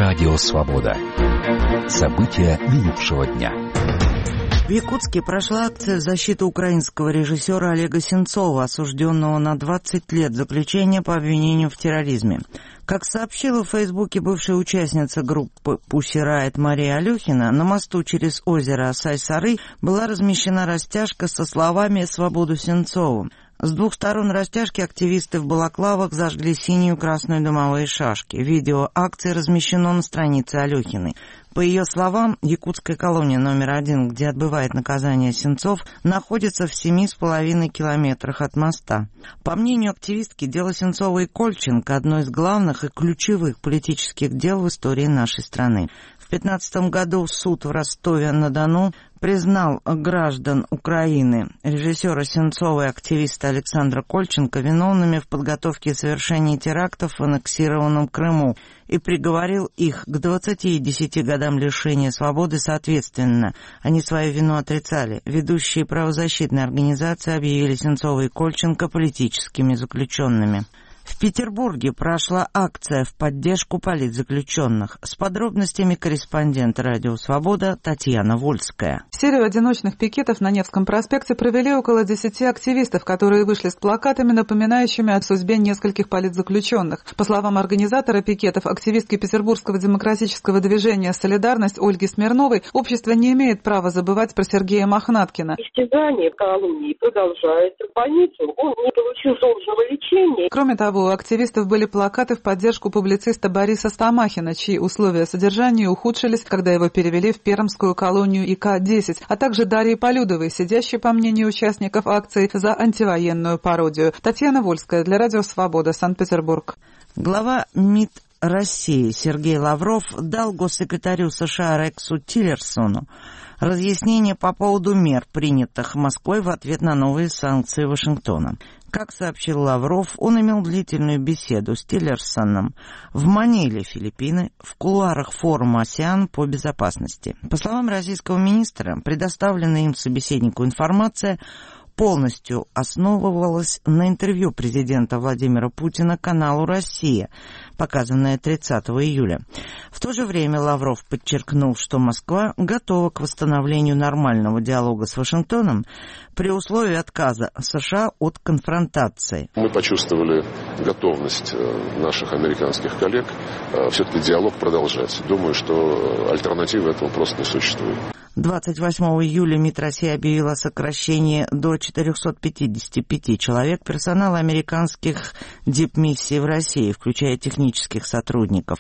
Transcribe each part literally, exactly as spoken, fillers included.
Радио «Свобода». События минувшего дня. В Якутске прошла акция в защиту украинского режиссера Олега Сенцова, осужденного на двадцать лет заключения по обвинению в терроризме. Как сообщила в Фейсбуке бывшая участница группы Pussy Riot Мария Алехина, на мосту через озеро Асай-Сары была размещена растяжка со словами «Свободу Сенцову». С двух сторон растяжки активисты в балаклавах зажгли синюю и красную дымовые шашки. Видео акции размещено на странице Алехиной. По ее словам, якутская колония номер один, где отбывает наказание Сенцов, находится в семи с половиной километрах от моста. По мнению активистки, дело Сенцова и Кольченко – одно из главных и ключевых политических дел в истории нашей страны. В две тысячи пятнадцатом году суд в Ростове-на-Дону признал граждан Украины, режиссера Сенцова и активиста Александра Кольченко виновными в подготовке и совершении терактов в аннексированном Крыму и приговорил их к двадцати и десяти годам лишения свободы соответственно. Они свою вину отрицали. Ведущие правозащитные организации объявили Сенцова и Кольченко политическими заключенными. В Петербурге прошла акция в поддержку политзаключенных. С подробностями корреспондент «Радио Свобода» Татьяна Вольская. Серию одиночных пикетов на Невском проспекте провели около десяти активистов, которые вышли с плакатами, напоминающими о судьбе нескольких политзаключенных. По словам организатора пикетов, активистки Петербургского демократического движения «Солидарность» Ольги Смирновой, общество не имеет права забывать про Сергея Мохнаткина. Истязание в колонии продолжается. В больницу он не получил должного лечения. Кроме того, у активистов были плакаты в поддержку публициста Бориса Стамахина, чьи условия содержания ухудшились, когда его перевели в пермскую колонию И К десять, а также Дарьи Полюдовой, сидящей, по мнению участников акции, за антивоенную пародию. Татьяна Вольская для Радио Свобода, Санкт-Петербург. Глава МИД России Сергей Лавров дал госсекретарю США Рексу Тиллерсону разъяснение по поводу мер, принятых Москвой в ответ на новые санкции Вашингтона. Как сообщил Лавров, он имел длительную беседу с Тиллерсоном в Маниле, Филиппины, в кулуарах форума «АСЕАН» по безопасности. По словам российского министра, предоставленная им собеседнику информация полностью основывалась на интервью президента Владимира Путина каналу «Россия», показанное тридцатого июля. В то же время Лавров подчеркнул, что Москва готова к восстановлению нормального диалога с Вашингтоном при условии отказа США от конфронтации. Мы почувствовали готовность наших американских коллег все-таки диалог продолжать. Думаю, что альтернативы этому просто не существует. двадцать восьмого июля МИД России объявила о сокращении до четырехсот пятидесяти пяти человек персонала американских дипмиссий в России, включая технических сотрудников.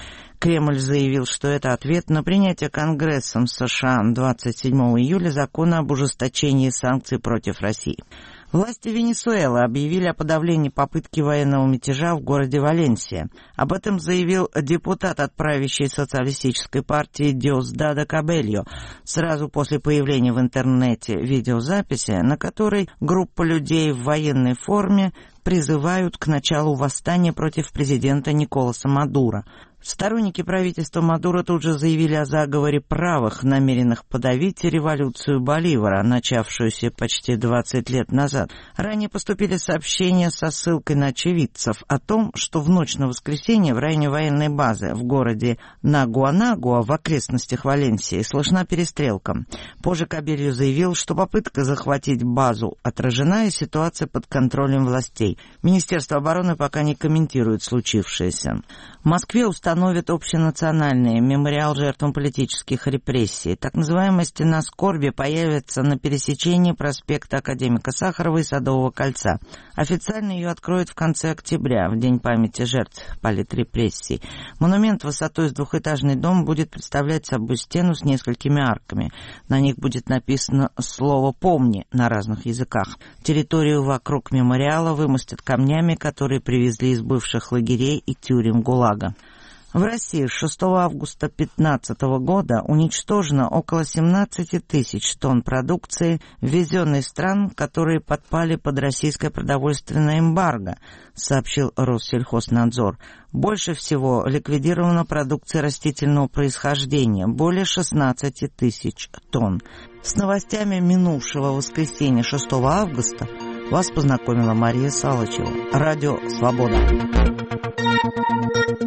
Кремль заявил, что это ответ на принятие Конгрессом США двадцать седьмого июля закона об ужесточении санкций против России. Власти Венесуэлы объявили о подавлении попытки военного мятежа в городе Валенсия. Об этом заявил депутат от правящей социалистической партии Диосдадо Кабельо сразу после появления в интернете видеозаписи, на которой группа людей в военной форме призывают к началу восстания против президента Николаса Мадуро. Сторонники правительства Мадуро тут же заявили о заговоре правых, намеренных подавить революцию Боливара, начавшуюся почти двадцать лет назад. Ранее поступили сообщения со ссылкой на очевидцев о том, что в ночь на воскресенье в районе военной базы в городе Нагуа-Нагуа в окрестностях Валенсии слышна перестрелка. Позже Кабельо заявил, что попытка захватить базу отражена и ситуация под контролем властей. Министерство обороны пока не комментирует случившееся. В Москве установят общенациональный мемориал жертвам политических репрессий. Так называемая «Стена скорби» появится на пересечении проспекта Академика Сахарова и Садового кольца. Официально ее откроют в конце октября, в День памяти жертв политрепрессий. Монумент высотой с двухэтажный дом будет представлять собой стену с несколькими арками. На них будет написано слово «помни» на разных языках. Территорию вокруг мемориала вымостят камнями, которые привезли из бывших лагерей и тюрем ГУЛАГа. В России с шестого августа две тысячи пятнадцатого года уничтожено около семнадцати тысяч тонн продукции, ввезенной из стран, которые подпали под российское продовольственное эмбарго, сообщил Россельхознадзор. Больше всего ликвидирована продукция растительного происхождения, более шестнадцати тысяч тонн. С новостями минувшего воскресенья шестого августа вас познакомила Мария Салычева. Радио «Свобода».